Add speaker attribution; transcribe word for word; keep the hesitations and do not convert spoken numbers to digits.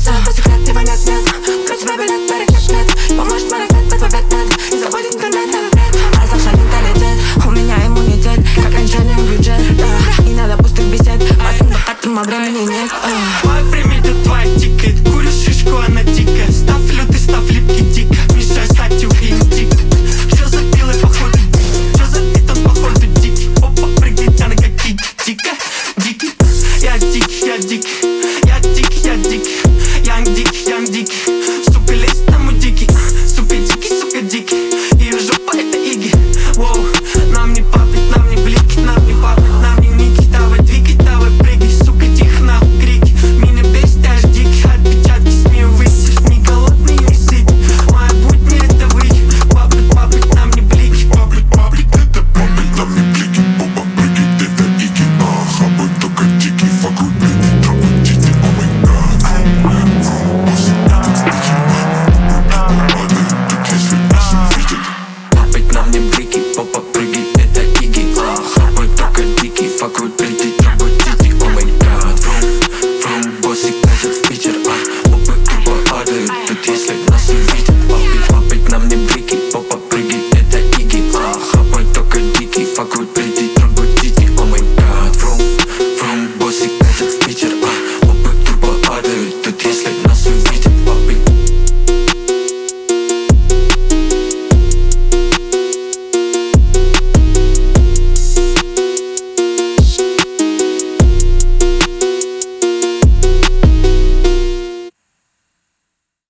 Speaker 1: сердце, по секрету нет, нет. Про тебя билет, перекат, нет. Поможет мой ответ, твой ответ, нет. Не забудь интернет, это бред. Разошла менталитет, у меня иммунитет, как окончание бюджет, да. Не надо пустых бесед, по своим богатым, а времени нет.